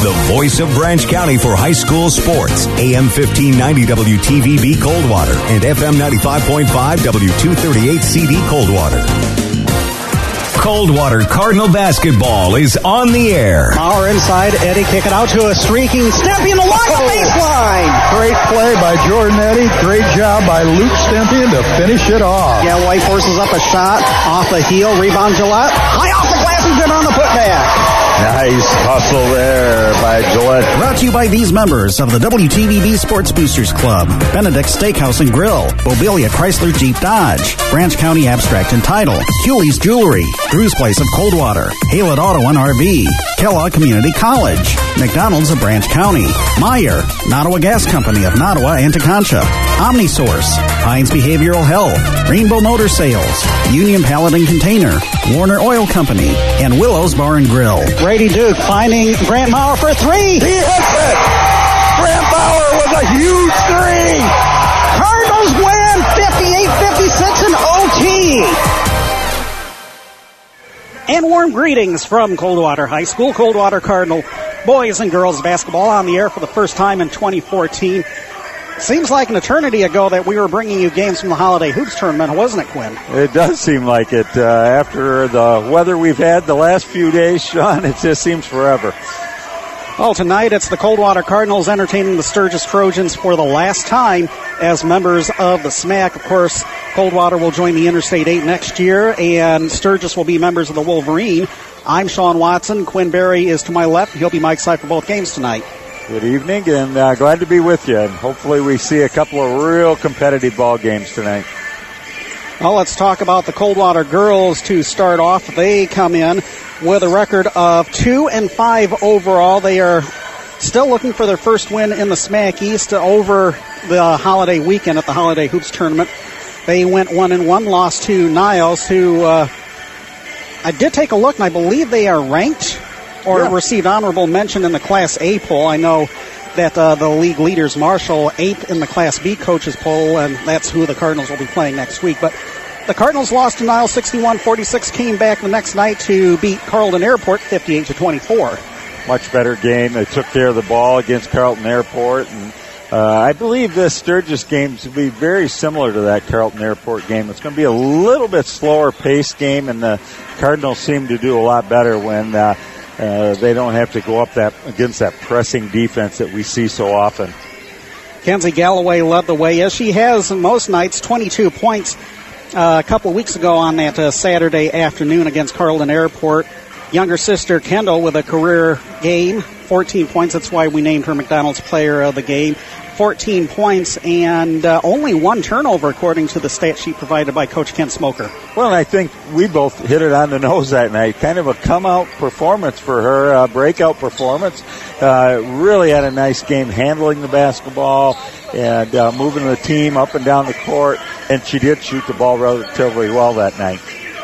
the voice of Branch County for high school sports. AM 1590 WTVB Coldwater and FM 95.5 W238 CD Coldwater. Coldwater Cardinal basketball is on the air. Maurer inside. Eddy kick it out to a streaking Stempian along the baseline. Great play by Jordan Eddy. Great job by Luke Stempian to finish it off. Yeah, White forces up a shot off the heel. Rebound Gillette. High off the glass and good on the putback. Nice hustle there by Gillette. Brought to you by these members of the WTVB Sports Boosters Club. Benedict Steakhouse and Grill. Bobilia Chrysler Jeep Dodge. Branch County Abstract and Title. Hewley's Jewelry. Drew's Place of Coldwater. Haylett Auto and RV. Kellogg Community College. McDonald's of Branch County. Meyer. Nottawa Gas Company of Nottawa and Teconcha. OmniSource. Pines Behavioral Health. Rainbow Motor Sales. Union Pallet and Container. Warner Oil Company. And Willow's Bar and Grill. Brady Duke finding Grant Maurer for three. He hits it. Grant Maurer with a huge three. Cardinals win 58-56 in OT. And warm greetings from Coldwater High School. Coldwater Cardinal boys and girls basketball on the air for the first time in 2014. Seems like an eternity ago that we were bringing you games from the Holiday Hoops Tournament, wasn't it, Quinn? It does seem like it. After the weather we've had the last few days, Sean, it just seems forever. Well, tonight it's the Coldwater Cardinals entertaining the Sturgis Trojans for the last time as members of the SMAC. Of course, Coldwater will join the Interstate 8 next year, and Sturgis will be members of the Wolverine. I'm Sean Watson. Quinn Berry is to my left. He'll be Mike's side for both games tonight. Good evening, and glad to be with you. And hopefully we see a couple of real competitive ball games tonight. Well, let's talk about the Coldwater girls to start off. They come in with a record of 2-5 overall. They are still looking for their first win in the SMAC East over the holiday weekend at the Holiday Hoops Tournament. They went 1-1, lost to Niles, who I did take a look, and I believe they are ranked or received honorable mention in the Class A poll. I know that the league leaders, Marshall, 8th in the Class B coaches poll, and that's who the Cardinals will be playing next week. But the Cardinals lost to Niles 61-46, came back the next night to beat Carlton Airport 58-24. Much better game. They took care of the ball against Carlton Airport, and I believe this Sturgis game to be very similar to that Carlton Airport game. It's going to be a little bit slower paced game, and the Cardinals seem to do a lot better when they don't have to go up against that pressing defense that we see so often. Kenzie Galloway led the way, as she has most nights, 22 points a couple of weeks ago on that Saturday afternoon against Carlton Airport. Younger sister Kendall with a career game, 14 points. That's why we named her McDonald's Player of the Game. 14 points and only one turnover, according to the stat sheet provided by Coach Ken Smoker. Well, I think we both hit it on the nose that night. Kind of a come-out performance for her, breakout performance. Really had a nice game handling the basketball and moving the team up and down the court, and she did shoot the ball relatively well that night.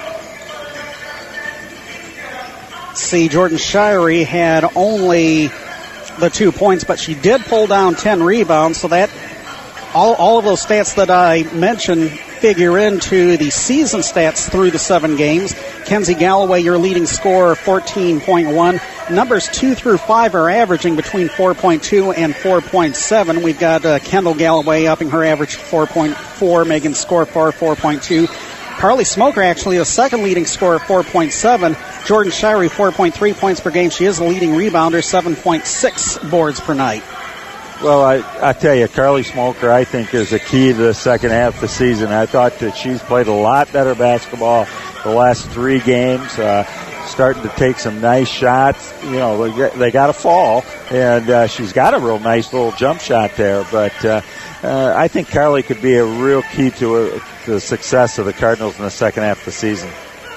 See, Jordan Shirey had only the 2 points, but she did pull down 10 rebounds, so that all of those stats that I mentioned figure into the season stats through the 7 games. Kenzie Galloway, your leading scorer, 14.1. Numbers 2 through 5 are averaging between 4.2 and 4.7. We've got Kendall Galloway upping her average to 4.4, Megan Scorfar 4.2. Carly Smoker, actually, the second leading scorer, 4.7. Jordan Shirey, 4.3 points per game. She is the leading rebounder, 7.6 boards per night. Well, I tell you, Carly Smoker, I think, is the key to the second half of the season. I thought that she's played a lot better basketball the last 3 games, starting to take some nice shots. You know, they got to fall, and she's got a real nice little jump shot there. But I think Carly could be a real key to the success of the Cardinals in the second half of the season.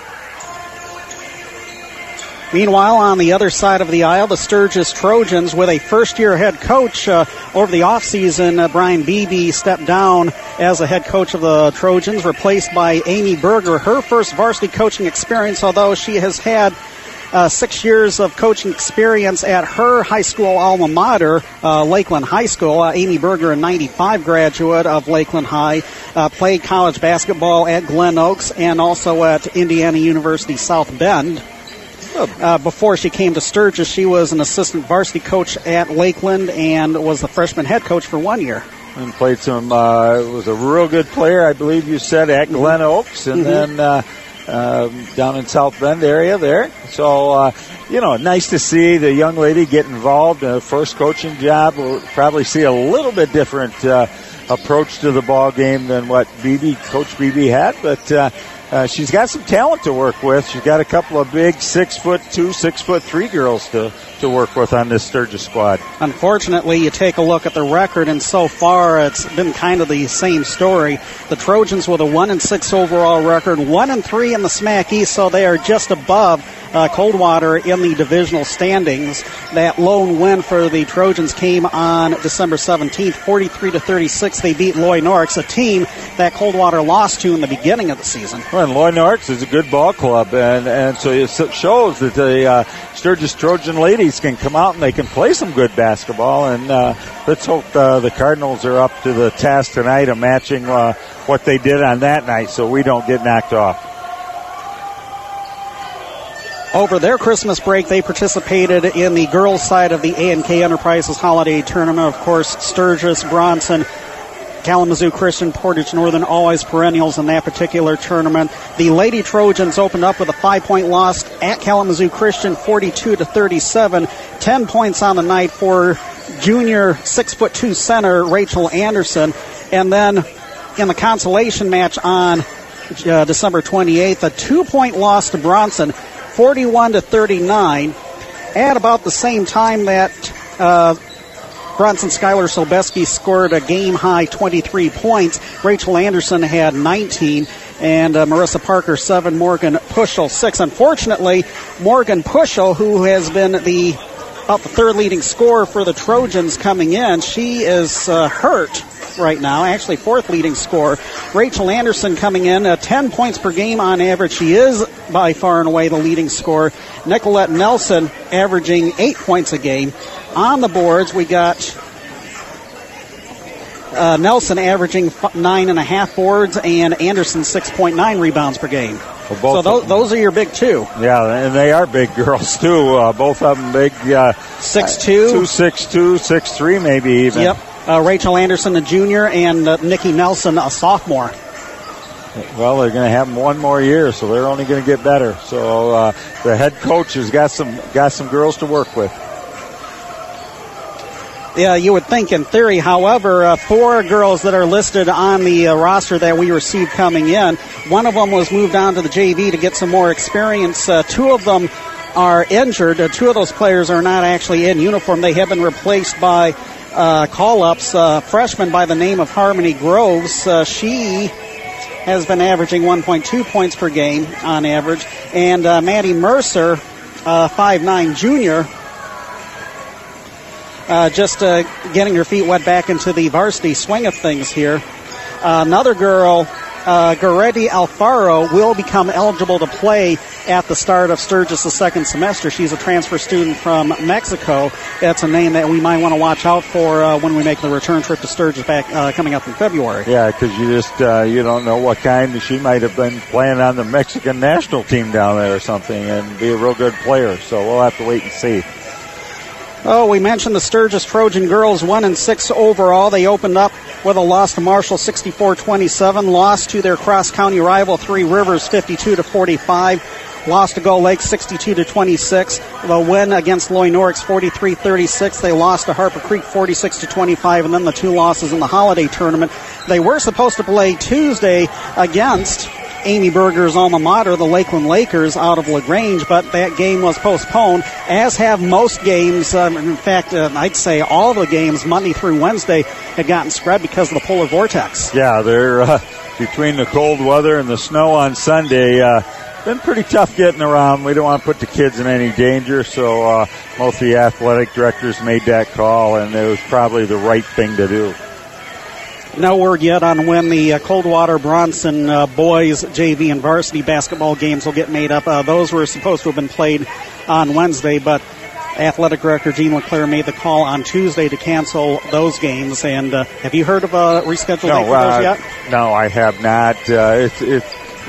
Meanwhile, on the other side of the aisle, the Sturgis Trojans with a first-year head coach. Over the offseason, Brian Beebe stepped down as a head coach of the Trojans, replaced by Amy Berger. Her first varsity coaching experience, although she has had 6 years of coaching experience at her high school alma mater, Lakeland High School. Amy Berger, a 95 graduate of Lakeland High, played college basketball at Glen Oaks and also at Indiana University South Bend. Before she came to Sturgis, she was an assistant varsity coach at Lakeland and was the freshman head coach for 1 year. And played some, was a real good player, I believe you said, at Glen Oaks, and then down in South Bend area there. So, nice to see the young lady get involved in her first coaching job. We'll probably see a little bit different approach to the ball game than what Coach Beebe had, but she's got some talent to work with. She's got a couple of big 6'2", 6'3" girls to work with on this Sturgis squad. Unfortunately, you take a look at the record, and so far it's been kind of the same story. The Trojans with a 1-6 overall record, 1-3 in the SMAC East, so they are just above Coldwater in the divisional standings. That lone win for the Trojans came on December 17th, 43-36. They beat Loy Norix, a team that Coldwater lost to in the beginning of the season. Well, and Loy Norix is a good ball club, and so it shows that the Sturgis Trojan ladies can come out and they can play some good basketball, and let's hope the Cardinals are up to the task tonight of matching what they did on that night so we don't get knocked off. Over their Christmas break, they participated in the girls' side of the A&K Enterprises Holiday Tournament. Of course, Sturgis, Bronson, Kalamazoo Christian, Portage Northern, always perennials in that particular tournament. The Lady Trojans opened up with a 5-point loss at Kalamazoo Christian, 42-37. 10 points on the night for junior 6'2" center Rachel Anderson. And then in the consolation match on December 28th, a 2-point loss to Bronson, 41-39. At about the same time that Bronson Skylar Sobeski scored a game-high 23 points, Rachel Anderson had 19, and Marissa Parker 7, Morgan Puschel 6. Unfortunately, Morgan Puschel, who has been about the third leading scorer for the Trojans coming in, she is hurt right now, actually fourth leading scorer. Rachel Anderson coming in 10 points per game on average. She is by far and away the leading scorer. Nicolette Nelson averaging 8 points a game. On the boards, we got Nelson averaging 9.5 boards and Anderson 6.9 rebounds per game. Well, so those are your big two. Yeah, and they are big girls too. Both of them big. 6'2", 6'2", 6'3", maybe even. Yep. Rachel Anderson, a junior, and Nikki Nelson, a sophomore. Well, they're going to have them one more year, so they're only going to get better. So the head coach has got some girls to work with. Yeah, you would think in theory. However, 4 girls that are listed on the roster that we received coming in, one of them was moved on to the JV to get some more experience. 2 of them are injured. 2 of those players are not actually in uniform. They have been replaced by call-ups. Freshman by the name of Harmony Groves. She has been averaging 1.2 points per game on average. And Maddie Mercer, 5'9", junior, just getting her feet wet back into the varsity swing of things here. Another girl, Goretti Alfaro, will become eligible to play at the start of Sturgis the second semester. She's a transfer student from Mexico. That's a name that we might want to watch out for when we make the return trip to Sturgis back coming up in February. Yeah, because you don't know what kind. She might have been playing on the Mexican national team down there or something and be a real good player. So we'll have to wait and see. Oh, we mentioned the Sturgis Trojan girls 1-6 overall. They opened up with a loss to Marshall 64-27, lost to their cross-county rival Three Rivers 52-45, lost to Gull Lake 62-26. The win against Loy Norix 43-36. They lost to Harper Creek 46-25, and then the 2 losses in the holiday tournament. They were supposed to play Tuesday against Amy Berger's alma mater, the Lakeland Lakers, out of LaGrange, but that game was postponed, as have most games. In fact, I'd say all the games Monday through Wednesday had gotten spread because of the polar vortex. Yeah, they're between the cold weather and the snow on Sunday. Been pretty tough getting around. We don't want to put the kids in any danger, so most of the athletic directors made that call, and it was probably the right thing to do. No word yet on when the Coldwater Bronson boys JV and varsity basketball games will get made up. Those were supposed to have been played on Wednesday, but athletic director Gene LeClaire made the call on Tuesday to cancel those games. And have you heard of a rescheduled date for those yet? No, I have not. It's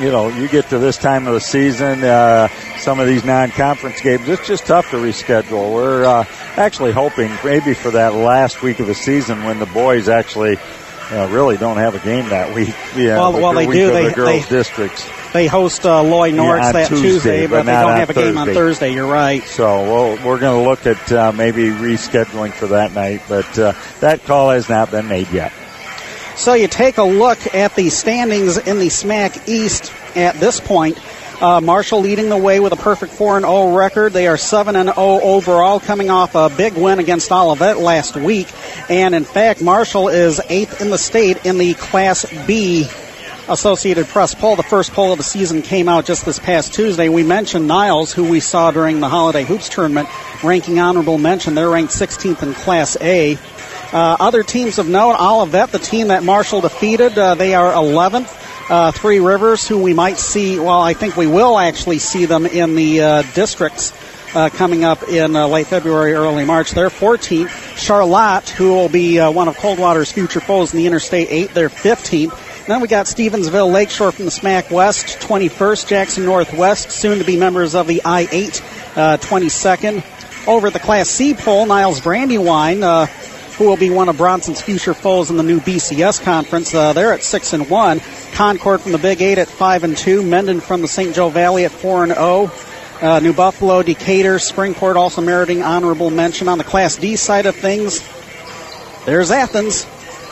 you get to this time of the season, some of these non-conference games, it's just tough to reschedule. We're actually hoping maybe for that last week of the season when the boys actually really don't have a game that week. Well, they do. The girls' districts. They host Lloyd Norris that Tuesday, but they don't have a game on Thursday. You're right. So we're going to look at maybe rescheduling for that night, but that call has not been made yet. So you take a look at the standings in the SMAC East at this point. Marshall leading the way with a perfect 4-0 record. They are 7-0 overall, coming off a big win against Olivet last week. And in fact, Marshall is 8th in the state in the Class B Associated Press poll. The first poll of the season came out just this past Tuesday. We mentioned Niles, who we saw during the Holiday Hoops Tournament, ranking honorable mention. They're ranked 16th in Class A. Other teams of note, Olivet, the team that Marshall defeated, they are 11th. Three Rivers, who we might see, I think we will actually see them in the districts coming up in late February, early March. They're 14th. Charlotte, who will be one of Coldwater's future foes in the Interstate 8, they're 15th. Then we got Stevensville Lakeshore from the SMAC West, 21st. Jackson Northwest, soon to be members of the I-8, 22nd. Over at the Class C poll, Niles Brandywine, who will be one of Bronson's future foes in the new BCS conference. They're at 6-1. Concord from the Big 8 at 5-2. Mendon from the St. Joe Valley at 4-0. New Buffalo, Decatur, Springport also meriting honorable mention. On the Class D side of things, there's Athens.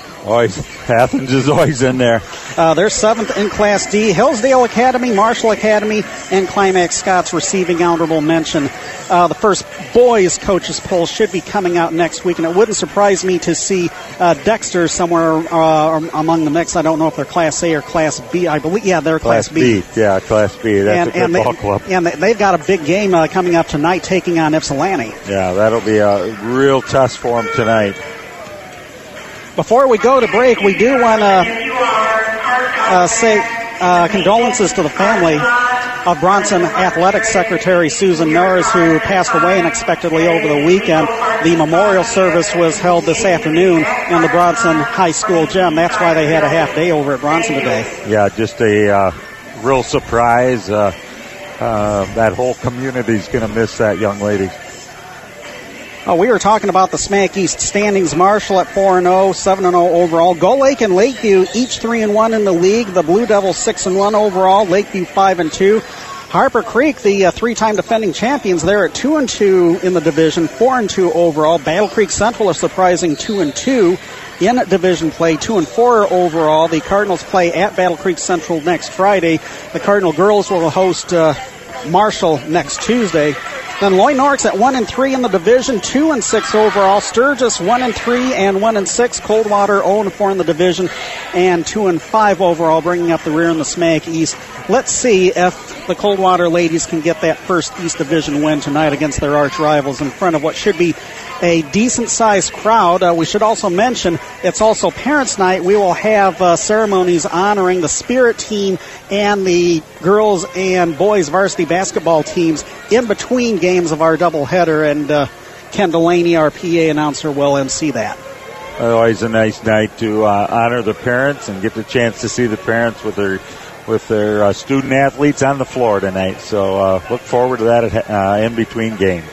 Athens is always in there. They're 7th in Class D. Hillsdale Academy, Marshall Academy, and Climax Scots receiving honorable mention. The first boys coaches poll should be coming out next week, and it wouldn't surprise me to see Dexter somewhere among the mix. I don't know if they're Class A or Class B. I believe, they're Class B. Yeah, Class B. That's a football club. And they've got a big game coming up tonight, taking on Ypsilanti. Yeah, that'll be a real test for them tonight. Before we go to break, we do want to say condolences to the family of Bronson Athletics Secretary Susan Norris, who passed away unexpectedly over the weekend. The memorial service was held this afternoon in the Bronson High School gym. That's why they had a half day over at Bronson today. Yeah, just a real surprise. That whole community's going to miss that young lady. We were talking about the SMAC East standings. Marshall at 4-0, 7-0 overall. Gull Lake and Lakeview each 3-1 in the league. The Blue Devils 6-1 overall. Lakeview 5-2. Harper Creek, the three-time defending champions, they're at 2-2 in the division, 4-2 overall. Battle Creek Central a surprising 2-2 in division play, 2-4 overall. The Cardinals play at Battle Creek Central next Friday. The Cardinal girls will host Marshall next Tuesday. Then Lloyd Norris at 1-3 in the division, 2-6 overall. Sturgis 1-3 and 1-6. Coldwater 0-4 in the division and 2-5 overall, bringing up the rear in the SMAC East. Let's see if the Coldwater ladies can get that first East Division win tonight against their arch rivals in front of what should be a decent-sized crowd. We should also mention it's also Parents' Night. We will have ceremonies honoring the Spirit team and the girls and boys varsity basketball teams in between games of our doubleheader, and Ken Delaney, our PA announcer, will MC that. Always a nice night to honor the parents and get the chance to see the parents with their student athletes on the floor tonight. So look forward to that in between games.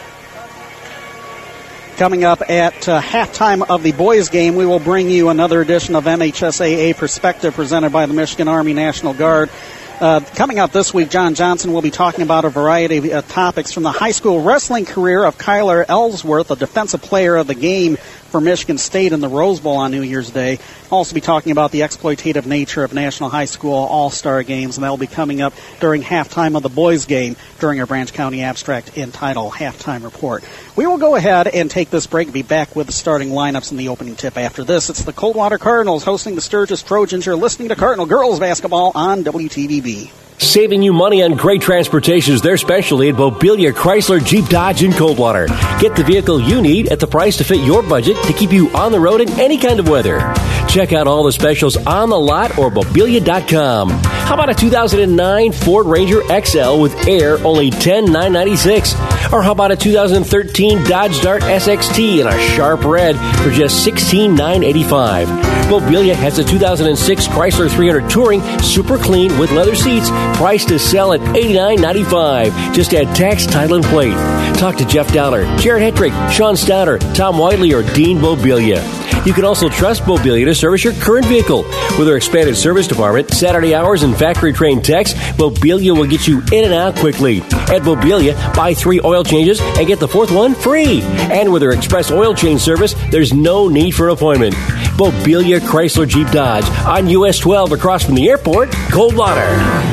Coming up at halftime of the boys' game, we will bring you another edition of MHSAA Perspective presented by the Michigan Army National Guard. Coming up this week, John Johnson will be talking about a variety of topics from the high school wrestling career of Kyler Ellsworth, a defensive player of the game for Michigan State in the Rose Bowl on New Year's Day. I'll also be talking about the exploitative nature of National High School All-Star Games, and that will be coming up during halftime of the boys' game during our Branch County Abstract entitled Halftime Report. We will go ahead and take this break and be back with the starting lineups in the opening tip after this. It's the Coldwater Cardinals hosting the Sturgis Trojans. You're listening to Cardinal Girls Basketball on WTVB. Saving you money on great transportation is their specialty at Mobilia Chrysler Jeep Dodge in Coldwater. Get the vehicle you need at the price to fit your budget to keep you on the road in any kind of weather. Check out all the specials on the lot or Mobilia.com. How about a 2009 Ford Ranger XL with air, only $10,996? Or how about a 2013 Dodge Dart SXT in a sharp red for just $16,985? Mobilia has a 2006 Chrysler 300 Touring, super clean with leather seats, priced to sell at $89.95. Just add tax, title, and plate. Talk to Jeff Dowler, Jared Hetrick, Sean Stouter, Tom Whiteley, or Dean Mobilia. You can also trust Mobilia to service your current vehicle. With their expanded service department, Saturday hours, and factory-trained techs, Mobilia will get you in and out quickly. At Mobilia, buy 3 oil changes and get the 4th one free. And with their express oil change service, there's no need for an appointment. Mobilia Chrysler Jeep Dodge on US 12 across from the airport, Coldwater.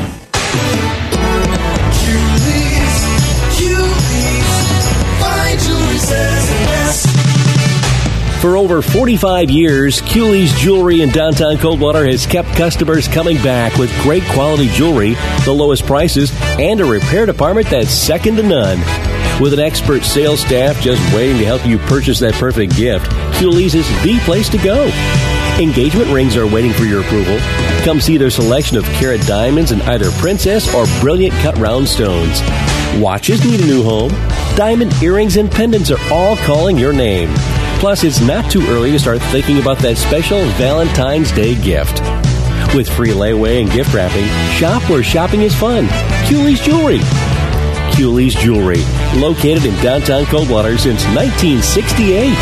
For over 45 years, Cooley's Jewelry in downtown Coldwater has kept customers coming back with great quality jewelry, the lowest prices, and a repair department that's second to none. With an expert sales staff just waiting to help you purchase that perfect gift, Cooley's is the place to go. Engagement rings are waiting for your approval. Come see their selection of carat diamonds in either princess or brilliant cut round stones. Watches need a new home. Diamond earrings and pendants are all calling your name. Plus, it's not too early to start thinking about that special Valentine's Day gift. With free layaway and gift wrapping, shop where shopping is fun. Cooley's Jewelry. Cooley's Jewelry, located in downtown Coldwater since 1968.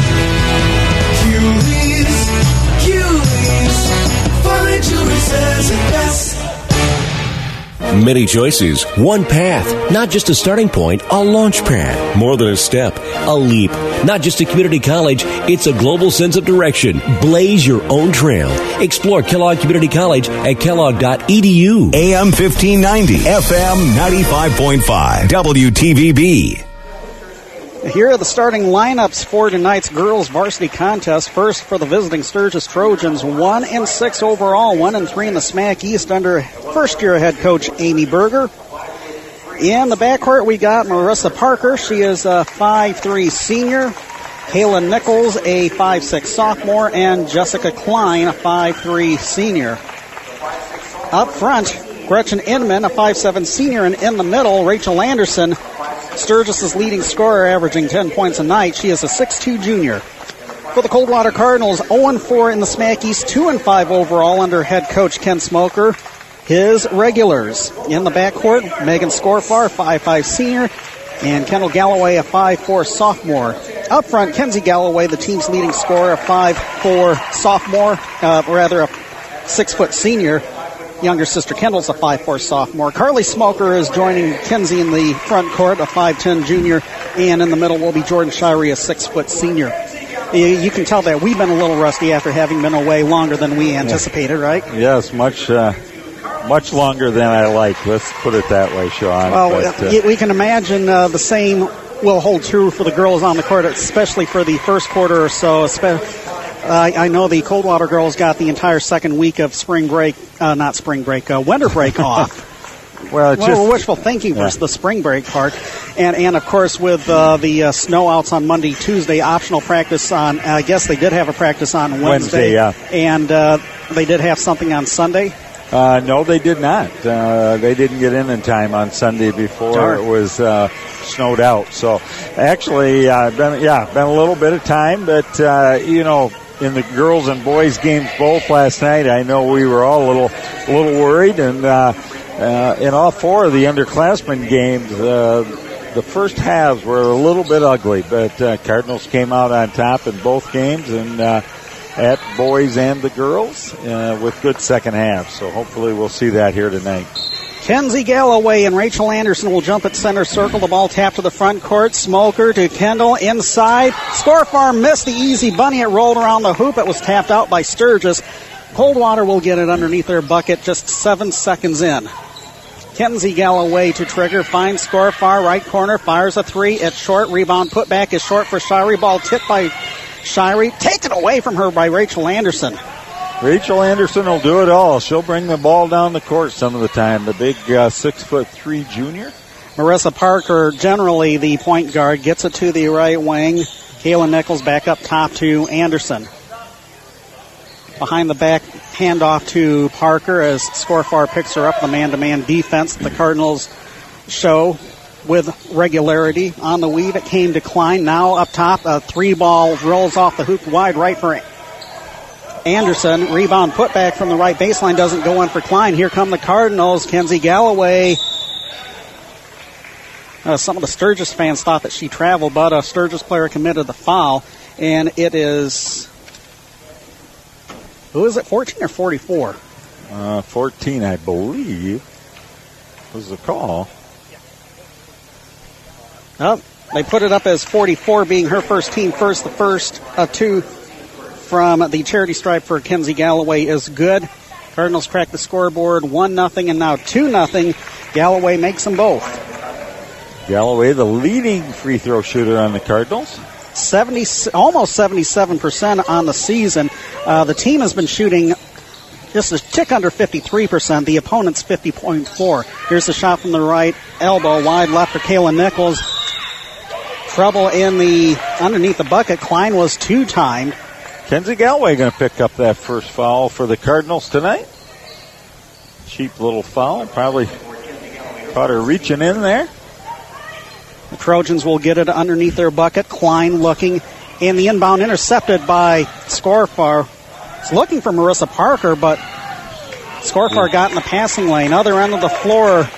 Cooley's, fine jewelry says it best. Many choices, one path, not just a starting point, a launch pad, more than a step, a leap. Not just a community college, it's a global sense of direction. Blaze your own trail. Explore Kellogg Community College at kellogg.edu. AM 1590, FM 95.5, WTVB. Here are the starting lineups for tonight's girls varsity contest. First for the visiting Sturgis Trojans, 1-6 overall, 1-3 in the SMAC East under first-year head coach Amy Berger. In the backcourt, we got Marissa Parker. She is a 5'3 senior. Kayla Nichols, a 5'6 sophomore, and Jessica Klein, a 5'3 senior. Up front, Gretchen Inman, a 5'7 senior, and in the middle, Rachel Anderson, Sturgis' leading scorer, averaging 10 points a night. She is a 6'2 junior. For the Coldwater Cardinals, 0-4 in the SMAC East, 2-5 overall under head coach Ken Smoker. His regulars in the backcourt, Megan Scorfar, 5'5 senior, and Kendall Galloway, a 5'4 sophomore. Up front, Kenzie Galloway, the team's leading scorer, a 5'4 sophomore, a 6' senior. Younger sister Kendall's a 5'4 sophomore. Carly Smoker is joining Kenzie in the front court, a 5'10 junior, and in the middle will be Jordan Shirey, a 6' senior. You can tell that we've been a little rusty after having been away longer than we anticipated, right? Yes, much longer than I like. Let's put it that way, Sean. Well, we can imagine the same will hold true for the girls on the court, especially for the first quarter or so. I know the Coldwater girls got the entire second week of winter break off. Well, we're wishful thinking for the spring break part. And of course, with the snow outs on Monday, Tuesday, optional practice on, I guess they did have a practice on Wednesday. And they did have something on Sunday. No, they did not. They didn't get in time on Sunday before it was snowed out. So, actually, been a little bit of time, but in the girls and boys games both last night, I know we were all a little worried, and in all 4 of the underclassmen games, the first halves were a little bit ugly, but Cardinals came out on top in both games, and at boys and the girls with good second halves. So hopefully we'll see that here tonight. Kenzie Galloway and Rachel Anderson will jump at center circle. The ball tapped to the front court. Smoker to Kendall inside. Scorfarm missed the easy bunny. It rolled around the hoop. It was tapped out by Sturgis. Coldwater will get it underneath their bucket just 7 seconds in. Kenzie Galloway to trigger. Finds Scorfar, right corner. Fires a 3. It's short. Rebound put back is short for Shirey. Ball tipped by Shirey. Taken away from her by Rachel Anderson. Rachel Anderson will do it all. She'll bring the ball down the court some of the time. The big 6'3" junior. Marissa Parker, generally the point guard, gets it to the right wing. Kayla Nichols back up top to Anderson. Behind the back, handoff to Parker as Scorfar picks her up. The man-to-man defense the Cardinals show with regularity. On the weave, it came to Klein. Now up top, a 3-ball rolls off the hoop wide right for Anderson. Rebound put back from the right baseline doesn't go in for Klein. Here come the Cardinals. Kenzie Galloway. Some of the Sturgis fans thought that she traveled, but a Sturgis player committed the foul. And it is, who is it, 14 or 44? 14, I believe, was the call. Oh, they put it up as 44, being her first team first. The first two from the charity stripe for Kenzie Galloway is good. Cardinals crack the scoreboard 1-0 and now 2-0. Galloway makes them both. Galloway, the leading free throw shooter on the Cardinals. Almost 77% on the season. The team has been shooting just a tick under 53%. The opponent's 50.4. Here's the shot from the right elbow, wide left for Kayla Nichols. Trouble in the underneath the bucket. Klein was two-timed. Kenzie Galloway going to pick up that first foul for the Cardinals tonight. Cheap little foul. Probably caught her reaching in there. The Trojans will get it underneath their bucket. Klein looking in the inbound, intercepted by Scorfar. It's looking for Marissa Parker, but Scorfar got in the passing lane. Other end of the floor.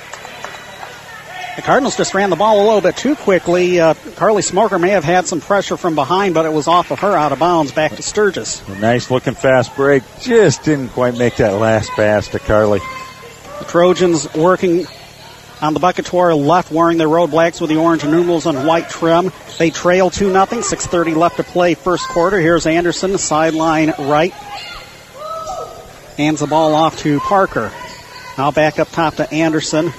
The Cardinals just ran the ball a little bit too quickly. Carly Smoker may have had some pressure from behind, but it was off of her, out of bounds, back to Sturgis. A nice looking fast break. Just didn't quite make that last pass to Carly. The Trojans working on the bucket to our left, wearing their road blacks with the orange numerals and white trim. They trail 2-0. 6:30 left to play first quarter. Here's Anderson, sideline right. Hands the ball off to Parker. Now back up top to Anderson.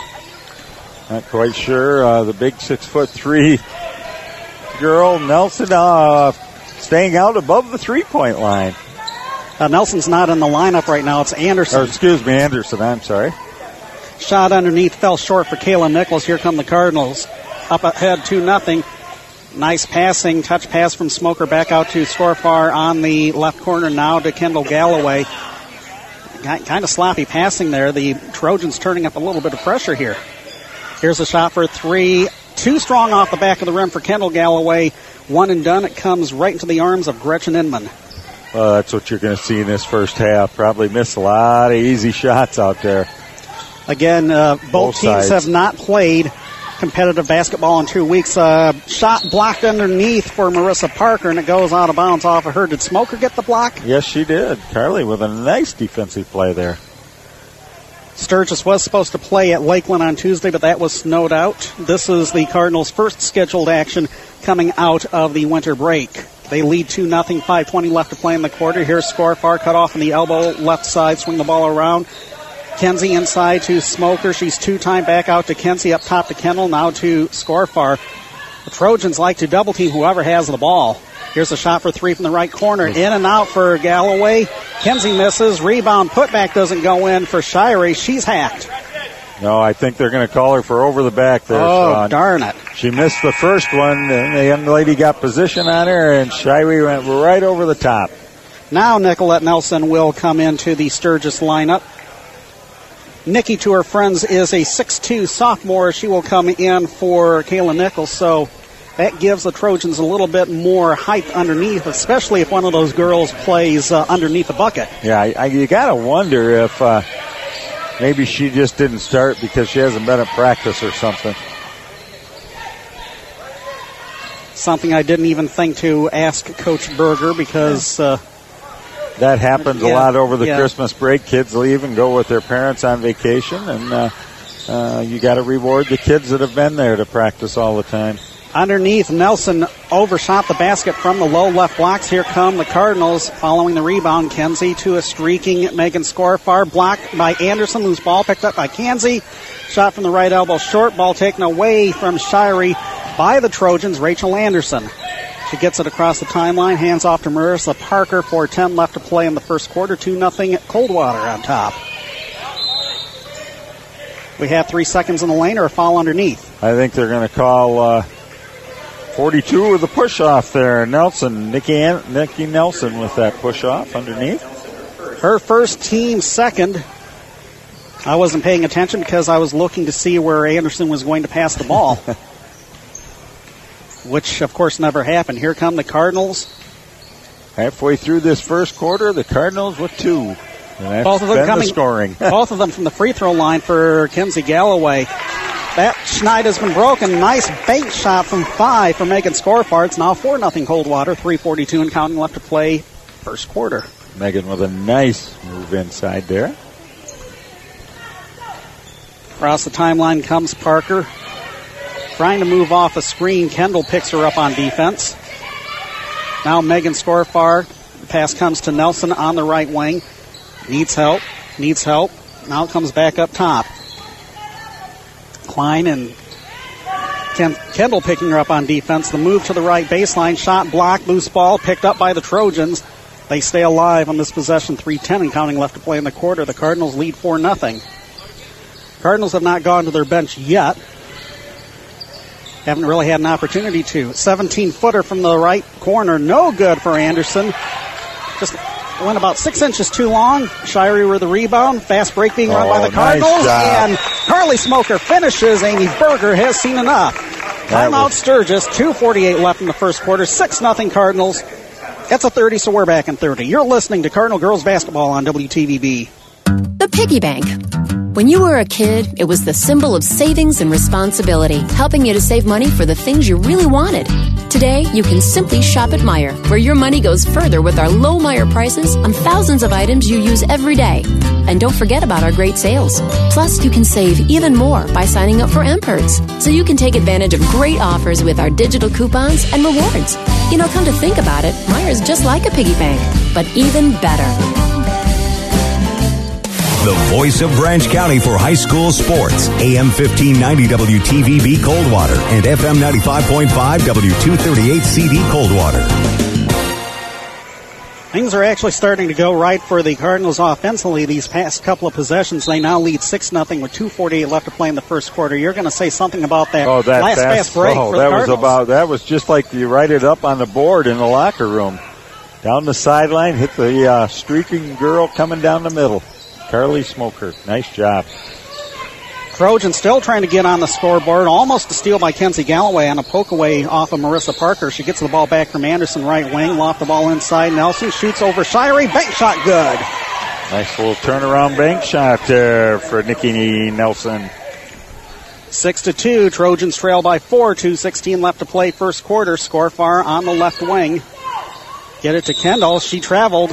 Not quite sure. The big 6'3" girl, Nelson, staying out above the three-point line. Nelson's not in the lineup right now. It's Anderson. Or, excuse me, Anderson. I'm sorry. Shot underneath, fell short for Kayla Nichols. Here come the Cardinals. Up ahead 2-0. Nice passing, touch pass from Smoker back out to Scorfar on the left corner now to Kendall Galloway. Kind of sloppy passing there. The Trojans turning up a little bit of pressure here. Here's a shot for three. Too strong off the back of the rim for Kendall Galloway. One and done. It comes right into the arms of Gretchen Inman. Well, that's what you're going to see in this first half. Probably miss a lot of easy shots out there. Again, both teams have not played competitive basketball in 2 weeks. Shot blocked underneath for Marissa Parker, and it goes out of bounds off of her. Did Smoker get the block? Yes, she did. Carly with a nice defensive play there. Sturgis was supposed to play at Lakeland on Tuesday, but that was snowed out. This is the Cardinals' first scheduled action coming out of the winter break. They lead 2-0, 5:20 left to play in the quarter. Here's Scorfar, cut off on the elbow, left side, swing the ball around. Kenzie inside to Smoker. She's two-time back out to Kenzie, up top to Kendall, now to Scorfar. The Trojans like to double-team whoever has the ball. Here's a shot for three from the right corner. In and out for Galloway. Kenzie misses. Rebound putback doesn't go in for Shirey. She's hacked. No, I think they're going to call her for over the back there, Sean. Darn it. She missed the first one, and the young lady got position on her, and Shirey went right over the top. Now Nicolette Nelson will come into the Sturgis lineup. Nikki, to her friends, is a 6'2 sophomore. She will come in for Kayla Nichols, so that gives the Trojans a little bit more height underneath, especially if one of those girls plays underneath the bucket. Yeah, you got to wonder if maybe she just didn't start because she hasn't been at practice or something. Something I didn't even think to ask Coach Berger because... that happens a lot over the Christmas break. Kids leave and go with their parents on vacation, and you got to reward the kids that have been there to practice all the time. Underneath, Nelson overshot the basket from the low left blocks. Here come the Cardinals following the rebound. Kenzie to a streaking Megan Scorfar. Blocked by Anderson. Loose ball picked up by Kenzie. Shot from the right elbow. Short ball taken away from Shirey by the Trojans. Rachel Anderson. She gets it across the timeline, hands off to Marissa Parker. 4:10 left to play in the first quarter. 2-0 Coldwater on top. We have 3 seconds in the lane or a foul underneath. I think they're going to call 42 with the push-off there. Nikki Nelson with that push-off underneath. Her first, team second. I wasn't paying attention because I was looking to see where Anderson was going to pass the ball. Which, of course, never happened. Here come the Cardinals. Halfway through this first quarter, the Cardinals with 2. And that's both of them been coming, the scoring. Both of them from the free throw line for Kenzie Galloway. That schneid has been broken. Nice bank shot from 5 for Megan Scorfar. It's now 4-0 Coldwater. 3:42 and counting left to play first quarter. Megan with a nice move inside there. Across the timeline comes Parker. Trying to move off a screen. Kendall picks her up on defense. Now Megan Scorfar. The pass comes to Nelson on the right wing. Needs help. Now it comes back up top. Klein and Kendall picking her up on defense. The move to the right baseline. Shot blocked. Loose ball picked up by the Trojans. They stay alive on this possession. 3:10 and counting left to play in the quarter. The Cardinals lead 4-0. Cardinals have not gone to their bench yet. Haven't really had an opportunity to. 17-footer from the right corner. No good for Anderson. Just went about 6 inches too long. Shirey with the rebound. Fast break being run by the Cardinals. Nice and Carly Smoker finishes. Amy Berger has seen enough. Timeout Sturgis. 2:48 left in the first quarter. 6-0 Cardinals. It's a 30, so we're back in 30. You're listening to Cardinal Girls Basketball on WTVB. The Piggy Bank. When you were a kid, it was the symbol of savings and responsibility, helping you to save money for the things you really wanted. Today, you can simply shop at Meijer, where your money goes further with our low Meijer prices on thousands of items you use every day. And don't forget about our great sales. Plus, you can save even more by signing up for M-Perks, so you can take advantage of great offers with our digital coupons and rewards. You know, come to think about it, Meijer's just like a piggy bank, but even better. The voice of Branch County for high school sports. AM 1590 WTVB Coldwater and FM 95.5 W238 CD Coldwater. Things are actually starting to go right for the Cardinals offensively these past couple of possessions. They now lead 6-0 with 2:48 left to play in the first quarter. You're going to say something about that, last fast break for the Cardinals. That was just like you write it up on the board in the locker room. Down the sideline, hit the streaking girl coming down the middle. Carly Smoker, nice job. Trojan still trying to get on the scoreboard. Almost a steal by Kenzie Galloway on a poke away off of Marissa Parker. She gets the ball back from Anderson, right wing. Loft the ball inside. Nelson shoots over Shirey. Bank shot good. Nice little turnaround bank shot there for Nikki Nelson. 6-2. Trojans trail by 4. 2:16 left to play first quarter. Scorfar on the left wing. Get it to Kendall. She traveled.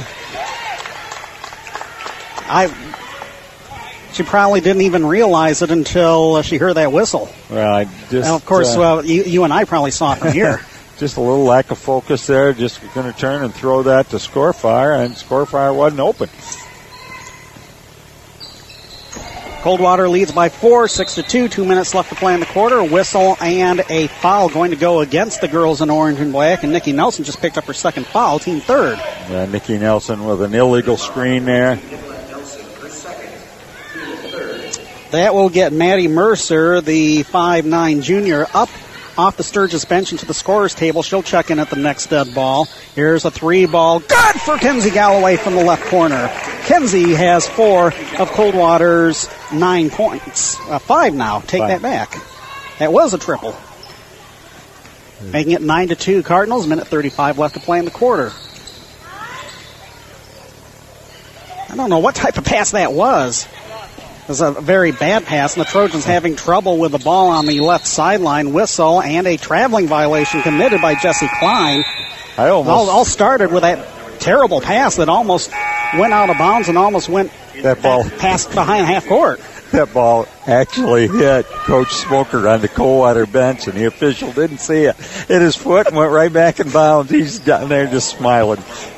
She probably didn't even realize it until she heard that whistle. Well, and of course, you and I probably saw it from here. Just a little lack of focus there. Just going to turn and throw that to Scorfar, and Scorfar wasn't open. Coldwater leads by 4, 6-2. 2 minutes left to play in the quarter. A whistle and a foul going to go against the girls in orange and black. And Nikki Nelson just picked up her second foul, team third. Yeah, Nikki Nelson with an illegal screen there. That will get Maddie Mercer, the 5'9 junior, up off the Sturgis bench into the scorer's table. She'll check in at the next dead ball. Here's a 3 ball. Good for Kenzie Galloway from the left corner. Kenzie has 4 of Coldwater's 9 points. 5 now. Take 5. That back. That was a triple. Making it 9-2 Cardinals. Minute 35 left to play in the quarter. I don't know what type of pass that was. It was a very bad pass, and the Trojans having trouble with the ball on the left sideline. Whistle and a traveling violation committed by Jessie Klein. All started with that terrible pass that almost went out of bounds and almost went past behind half court. That ball actually hit Coach Smoker on the Coldwater bench, and the official didn't see it. Hit his foot and went right back in bounds. He's down there just smiling.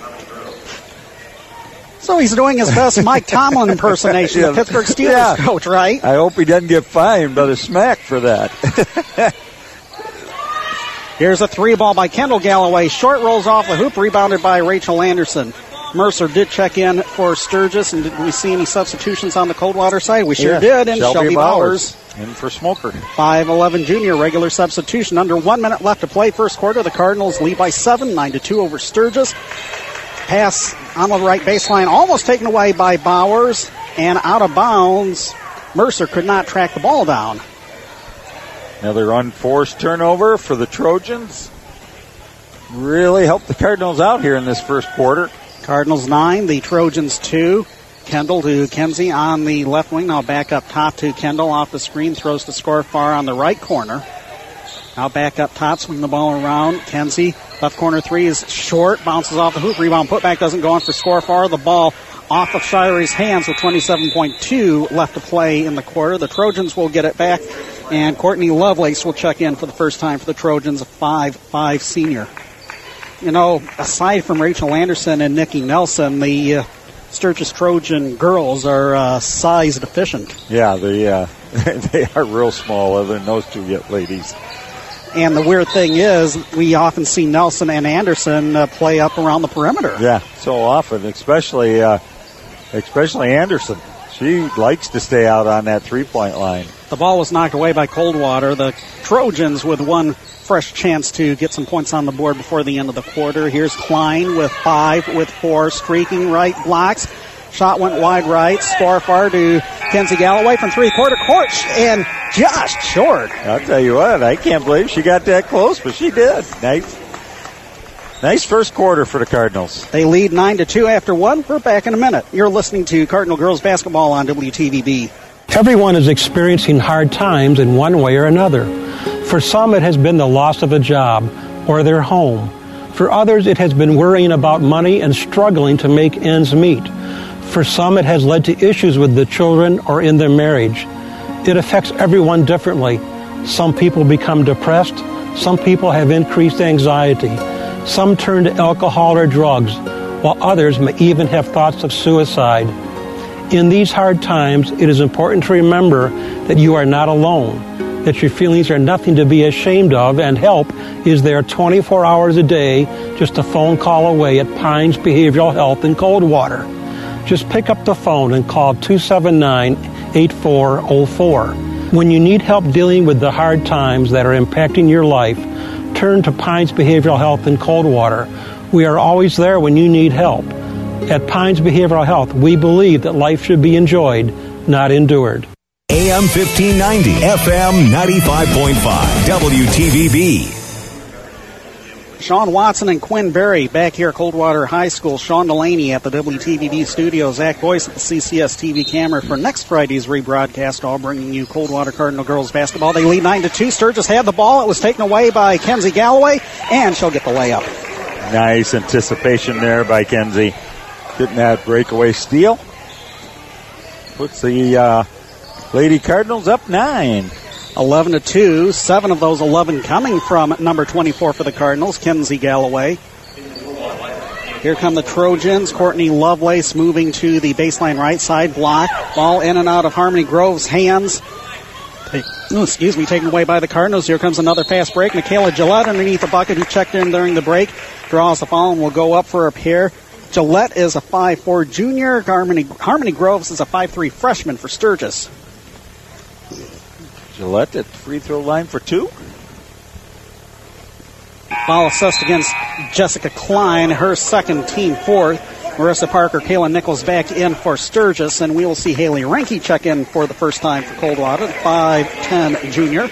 So he's doing his best Mike Tomlin impersonation, the Pittsburgh Steelers coach, right? I hope he doesn't get fined, but a smack for that. Here's a 3-ball by Kendall Galloway. Short rolls off the hoop, rebounded by Rachel Anderson. Mercer did check in for Sturgis, and did we see any substitutions on the Coldwater side? We sure did, and Shelby Bowers in for Smoker. 5'11" junior, regular substitution. Under 1 minute left to play first quarter. The Cardinals lead by 7, 9-2 over Sturgis. Pass on the right baseline, almost taken away by Bowers, and out of bounds. Mercer could not track the ball down. Another unforced turnover for the Trojans. Really helped the Cardinals out here in this first quarter. Cardinals 9, the Trojans 2. Kendall to Kenzie on the left wing. Now back up top to Kendall off the screen. Throws to score far on the right corner. Now back up top, swing the ball around. Kenzie, left corner 3 is short. Bounces off the hoop. Rebound putback doesn't go on for score far. The ball off of Shire's hands with 27.2 left to play in the quarter. The Trojans will get it back. And Courtney Lovelace will check in for the first time for the Trojans, a 5'5" senior. You know, aside from Rachel Anderson and Nikki Nelson, the Sturgis Trojan girls are size deficient. Yeah, they are real small, other than those two ladies. And the weird thing is, we often see Nelson and Anderson play up around the perimeter. Yeah, so often, especially Anderson. She likes to stay out on that three-point line. The ball was knocked away by Coldwater. The Trojans with one fresh chance to get some points on the board before the end of the quarter. Here's Klein with 5, with 4, streaking right, blocks. Shot went wide right. Score far to Kenzie Galloway from three-quarter court, and just short. I'll tell you what, I can't believe she got that close, but she did. Nice first quarter for the Cardinals. They lead 9-2 after 1. We're back in a minute. You're listening to Cardinal Girls Basketball on WTVB. Everyone is experiencing hard times in one way or another. For some, it has been the loss of a job or their home. For others, it has been worrying about money and struggling to make ends meet. For some, it has led to issues with the children or in their marriage. It affects everyone differently. Some people become depressed. Some people have increased anxiety. Some turn to alcohol or drugs, while others may even have thoughts of suicide. In these hard times, it is important to remember that you are not alone, that your feelings are nothing to be ashamed of, and help is there 24 hours a day, just a phone call away at Pines Behavioral Health in Coldwater. Just pick up the phone and call 279-8404. When you need help dealing with the hard times that are impacting your life, turn to Pines Behavioral Health in Coldwater. We are always there when you need help. At Pines Behavioral Health, we believe that life should be enjoyed, not endured. AM 1590, FM 95.5, WTVB. Sean Watson and Quinn Berry back here at Coldwater High School. Sean Delaney at the WTVB studio. Zach Boyce at the CCS TV camera for next Friday's rebroadcast, all bringing you Coldwater Cardinal girls basketball. They lead 9-2. Sturgis had the ball. It was taken away by Kenzie Galloway, and she'll get the layup. Nice anticipation there by Kenzie. Getting that breakaway steal. Puts the Lady Cardinals up 9. 11-2. 7 of those 11 coming from number 24 for the Cardinals, Kenzie Galloway. Here come the Trojans. Courtney Lovelace moving to the baseline right side. Block. Ball in and out of Harmony Grove's hands. Taken away by the Cardinals. Here comes another fast break. Michaela Gillette underneath the bucket, who checked in during the break. Draws the foul and will go up for a pair. Gillette is a 5'4 junior. Harmony Groves is a 5'3 freshman for Sturgis. Gillette at the free throw line for 2. Foul assessed against Jessica Klein, her second, team fourth. Marissa Parker, Kayla Nichols back in for Sturgis, and we will see Haley Renke check in for the first time for Coldwater, 5'10 junior.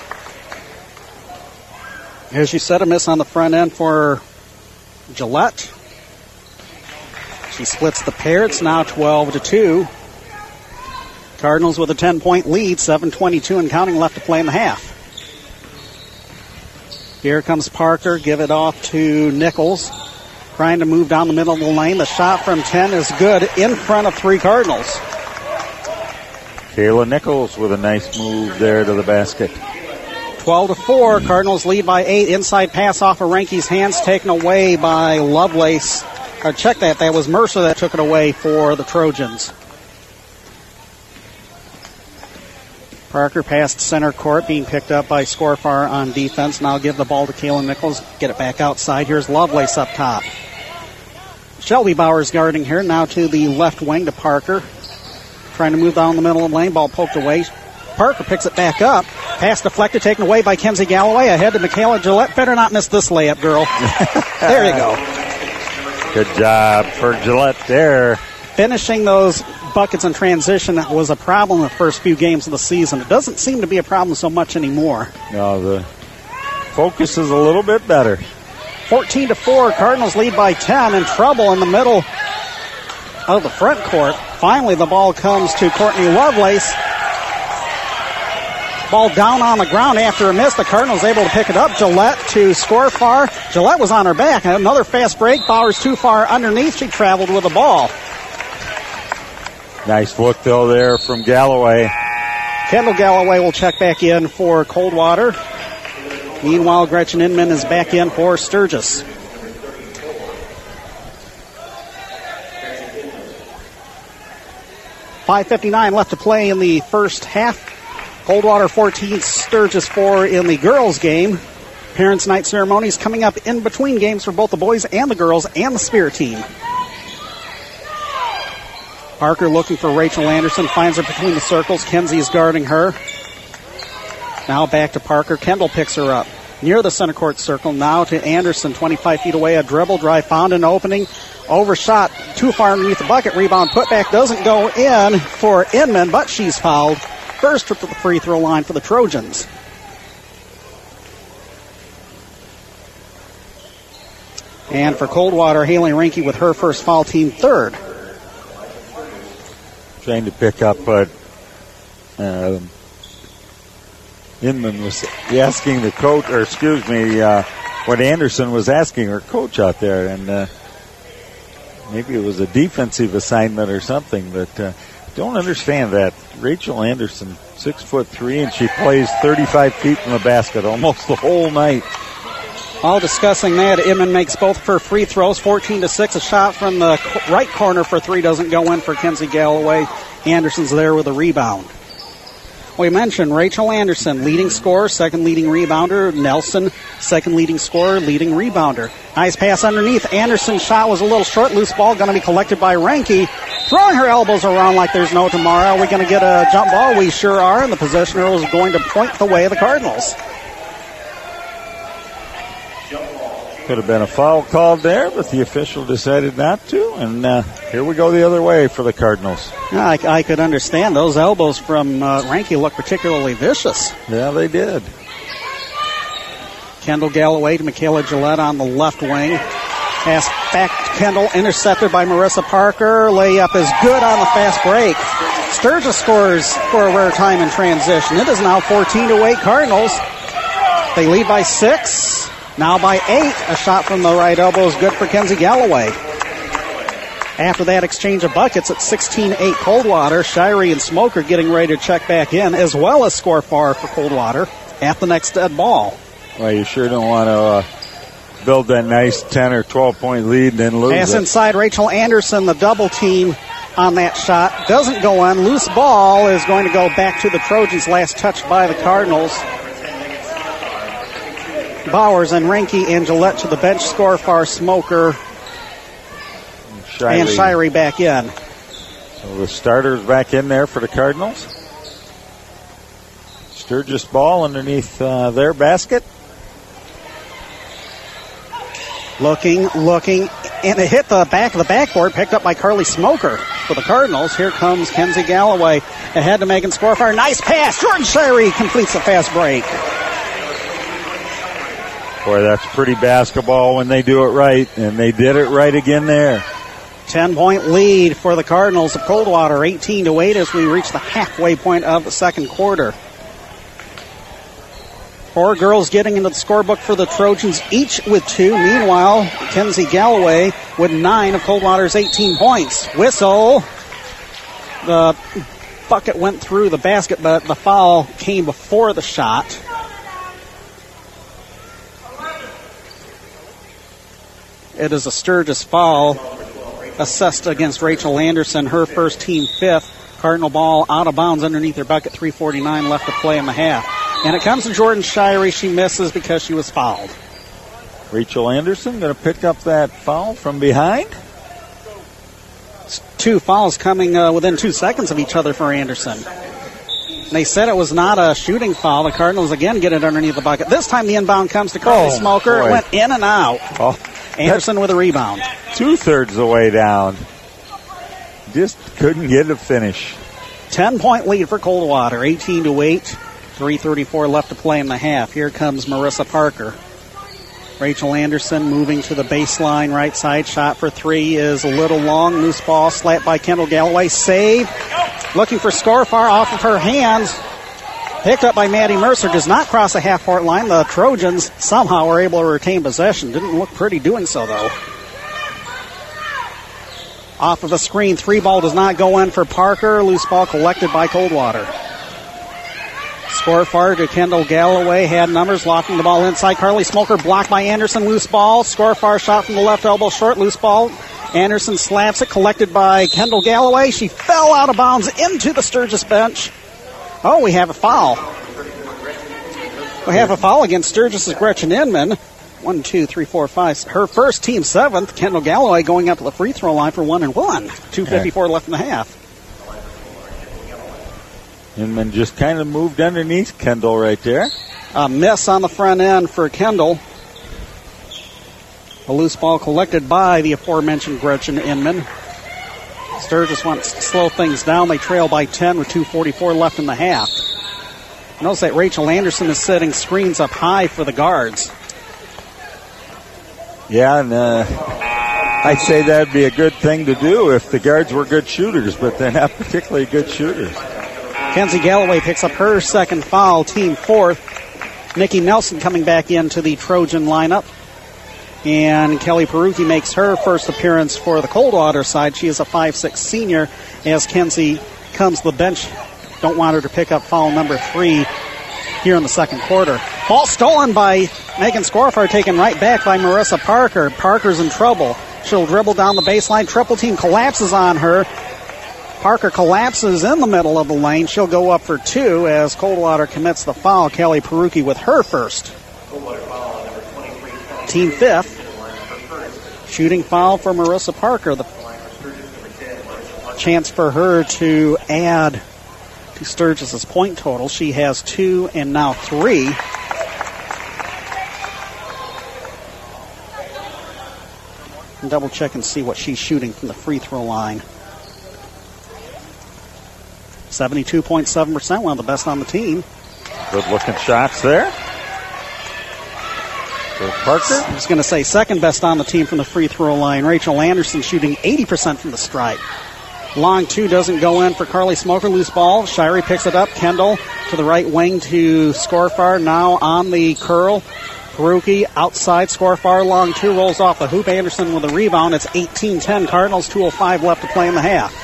As you said, a miss on the front end for Gillette. She splits the pair. It's now 12-2. Cardinals with a 10-point lead, 7:22 and counting left to play in the half. Here comes Parker. Give it off to Nichols. Trying to move down the middle of the lane. The shot from 10 is good in front of 3 Cardinals. Kayla Nichols with a nice move there to the basket. 12-4. Cardinals lead by 8. Inside pass off of Renke's hands, taken away by Lovelace. Check that. That was Mercer that took it away for the Trojans. Parker past center court, being picked up by Scorfar on defense. Now give the ball to Kaylin Nichols. Get it back outside. Here's Lovelace up top. Shelby Bowers guarding here. Now to the left wing to Parker. Trying to move down the middle of the lane. Ball poked away. Parker picks it back up. Pass deflected, taken away by Kenzie Galloway. Ahead to Michaela Gillette. Better not miss this layup, girl. There you go. Good job for Gillette there. Finishing those buckets in transition, that was a problem the first few games of the season. It doesn't seem to be a problem so much anymore. No, the focus is a little bit better. 14-4, Cardinals lead by 10. In trouble in the middle of the front court. Finally, the ball comes to Courtney Lovelace. Ball down on the ground after a miss. The Cardinals able to pick it up. Gillette to Scorfar. Gillette was on her back. Another fast break. Bowers too far underneath. She traveled with the ball. Nice look, though, there from Galloway. Kendall Galloway will check back in for Coldwater. Meanwhile, Gretchen Inman is back in for Sturgis. .5:59 left to play in the first half. Coldwater 14, Sturgis 4 in the girls' game. Parents' night ceremonies coming up in between games for both the boys and the girls and the Spear team. Parker looking for Rachel Anderson, finds her between the circles. Kenzie is guarding her. Now back to Parker. Kendall picks her up near the center court circle. Now to Anderson, 25 feet away. A dribble drive, found an opening. Overshot too far underneath the bucket. Rebound putback doesn't go in for Inman, but she's fouled. First trip to the free throw line for the Trojans. And for Coldwater, Haley Reinke with her first foul, team third. Trying to pick up, but Inman was asking the coach, or excuse me, what Anderson was asking her coach out there, and maybe it was a defensive assignment or something, but don't understand that. Rachel Anderson, 6'3", and she plays 35 feet from the basket almost the whole night. All discussing that, Inman makes both of her free throws, 14-6. A shot from the right corner for three doesn't go in for Kenzie Galloway. Anderson's there with a rebound. We mentioned Rachel Anderson, leading scorer, second leading rebounder. Nelson, second leading scorer, leading rebounder. Nice pass underneath. Anderson's shot was a little short. Loose ball going to be collected by Reinke. Throwing her elbows around like there's no tomorrow. Are we going to get a jump ball? We sure are. And the possessioner is going to point the way of the Cardinals. Could have been a foul called there, but the official decided not to. And here we go the other way for the Cardinals. I could understand. Those elbows from Reinke look particularly vicious. Yeah, they did. Kendall Galloway to Michaela Gillette on the left wing. Pass back to Kendall, intercepted by Marissa Parker. Layup is good on the fast break. Sturgis scores for a rare time in transition. It is now 14-8 Cardinals. They lead by 6. Now by 8. A shot from the right elbow is good for Kenzie Galloway. After that exchange of buckets at 16-8 Coldwater, Shirey and Smoker getting ready to check back in, as well as score far for Coldwater at the next dead ball. Well, you sure don't want to build that nice 10 or 12-point lead and then lose Pass it. inside Rachel Anderson, the double team on that shot. Doesn't go in. Loose ball is going to go back to the Trojans. Last touched by the Cardinals. Bowers and Reinke and Gillette to the bench. Score far, Smoker and Shirey back in. So the starters back in there for the Cardinals. Sturgis ball underneath their basket. Looking, and it hit the back of the backboard, picked up by Carly Smoker for the Cardinals. Here comes Kenzie Galloway ahead to Megan Scorfar. Nice pass. Jordan Shirey completes the fast break. Boy, that's pretty basketball when they do it right, and they did it right again there. 10-point lead for the Cardinals of Coldwater, 18-8 as we reach the halfway point of the second quarter. 4 girls getting into the scorebook for the Trojans, each with 2. Meanwhile, Kenzie Galloway with 9 of Coldwater's 18 points. Whistle. The bucket went through the basket, but the foul came before the shot. It is a Sturgis foul assessed against Rachel Anderson, her first, team 5th. Cardinal ball out of bounds underneath their bucket, 3:49 left to play in the half. And it comes to Jordan Shirey. She misses because she was fouled. Rachel Anderson going to pick up that foul from behind. Two fouls coming within 2 seconds of each other for Anderson. They said it was not a shooting foul. The Cardinals again get it underneath the bucket. This time the inbound comes to Carly Smoker. Boy. It went in and out. Oh, Anderson with a rebound. 2/3 the way down. Just couldn't get a finish. 10-point lead for Coldwater, 18-8. 3:34 left to play in the half. Here comes Marissa Parker. Rachel Anderson moving to the baseline right side. Shot for three is a little long. Loose ball slapped by Kendall Galloway. Save. Looking for Scorfar off of her hands. Picked up by Maddie Mercer. Does not cross the half-court line. The Trojans somehow were able to retain possession. Didn't look pretty doing so, though. Off of a screen. Three ball does not go in for Parker. Loose ball collected by Coldwater. Scorfar to Kendall Galloway. Had numbers. Locking the ball inside. Carly Smoker blocked by Anderson. Loose ball. Scorfar shot from the left elbow short. Loose ball. Anderson slaps it. Collected by Kendall Galloway. She fell out of bounds into the Sturgis bench. Oh, we have a foul. We have a foul against Sturgis' Gretchen Inman. 1, 2, 3, 4, 5. Her first, team seventh. Kendall Galloway going up to the free throw line for 1 and 1. 2:54 left in the half. Inman just kind of moved underneath Kendall right there. A miss on the front end for Kendall. A loose ball collected by the aforementioned Gretchen Inman. Sturgis wants to slow things down. They trail by 10 with 2:44 left in the half. Notice that Rachel Anderson is setting screens up high for the guards. Yeah, and I'd say that'd be a good thing to do if the guards were good shooters, but they're not particularly good shooters. Kenzie Galloway picks up her second foul, team fourth. Nikki Nelson coming back into the Trojan lineup. And Kelly Perucci makes her first appearance for the Coldwater side. She is a 5'6 senior as Kenzie comes to the bench. Don't want her to pick up foul number 3 here in the second quarter. Ball stolen by Megan Scorfar, taken right back by Marissa Parker. Parker's in trouble. She'll dribble down the baseline. Triple team collapses on her. Parker collapses in the middle of the lane. She'll go up for 2 as Coldwater commits the foul. Kelly Perucci with her first. Team fifth. Shooting foul for Marissa Parker. The chance for her to add to Sturgis' point total. She has 2 and now 3. And double check and see what she's shooting from the free throw line. 72.7%, one of the best on the team. Good looking shots there. For Parker. I was going to say second best on the team from the free throw line. Rachel Anderson shooting 80% from the stripe. Long 2 doesn't go in for Carly Smoker. Loose ball. Shirey picks it up. Kendall to the right wing to Scorfar. Now on the curl. Perucci outside. Scorfar. Long 2 rolls off the hoop. Anderson with a rebound. It's 18-10 Cardinals. 2:05 left to play in the half.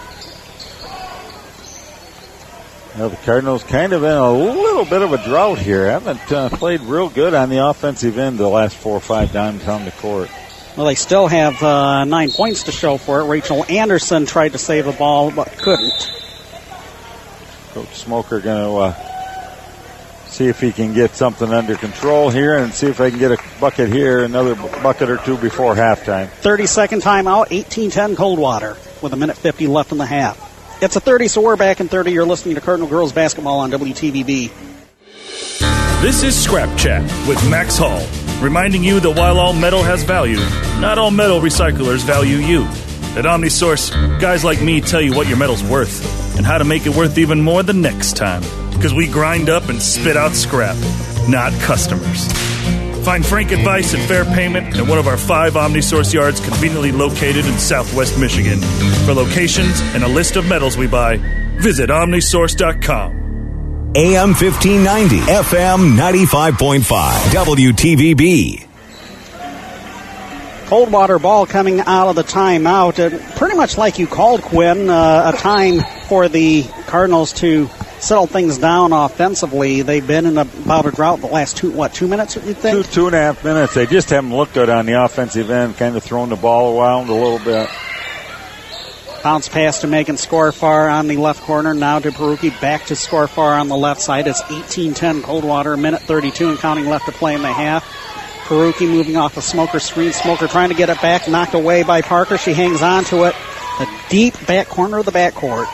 Well, the Cardinals kind of in a little bit of a drought here. Haven't played real good on the offensive end the last 4 or 5 times on the court. Well, they still have 9 points to show for it. Rachel Anderson tried to save the ball, but couldn't. Coach Smoker going to see if he can get something under control here and see if I can get a bucket here, another bucket or 2 before halftime. 30-second timeout, 18-10 Coldwater with 1:50 left in the half. It's a 30, so we're back in 30. You're listening to Cardinal Girls Basketball on WTVB. This is Scrap Chat with Max Hall, reminding you that while all metal has value, not all metal recyclers value you. At OmniSource, guys like me tell you what your metal's worth and how to make it worth even more the next time. Because we grind up and spit out scrap, not customers. Find frank advice and fair payment at one of our 5 OmniSource yards conveniently located in Southwest Michigan. For locations and a list of metals we buy, visit OmniSource.com. AM 1590, FM 95.5, WTVB. Coldwater ball coming out of the timeout. Pretty much like you called, Quinn, a time for the Cardinals to settle things down offensively. They've been in about a drought the last 2 minutes, you think? 2.5 minutes. They just haven't looked good on the offensive end, kind of throwing the ball around a little bit. Bounce pass to Megan Scorfar on the left corner. Now to Peruki. Back to Scorfar on the left side. It's 18-10 Coldwater. Minute 32 and counting left to play in the half. Peruki moving off the Smoker screen. Smoker trying to get it back. Knocked away by Parker. She hangs on to it. The deep back corner of the backcourt.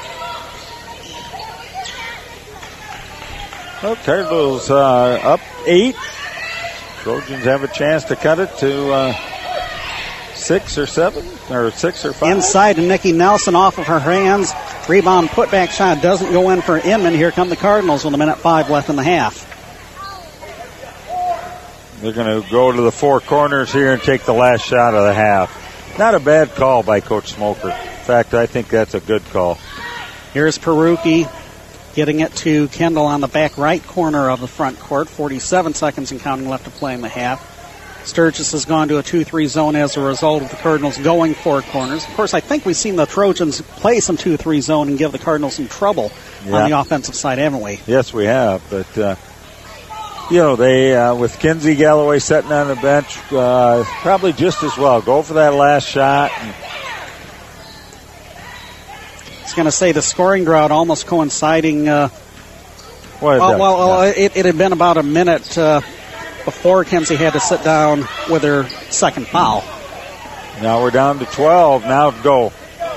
Well, Cardinals up 8. Trojans have a chance to cut it to 6 or 7, or 6 or 5. Inside to Nikki Nelson off of her hands. Rebound putback shot doesn't go in for Inman. Here come the Cardinals with a minute 5 left in the half. They're going to go to the 4 corners here and take the last shot of the half. Not a bad call by Coach Smoker. In fact, I think that's a good call. Here's Peruki getting it to Kendall on the back right corner of the front court. 47 seconds and counting left to play in the half. Sturgis has gone to a 2-3 zone as a result of the Cardinals going 4 corners. Of course, I think we've seen the Trojans play some 2-3 zone and give the Cardinals some trouble on the offensive side, haven't we? Yes, we have. But, they, with Kinsey Galloway sitting on the bench, probably just as well. Go for that last shot. I was going to say the scoring drought almost coinciding. It had been about a minute before Kinsey had to sit down with her second foul. Now we're down to 12. Now go.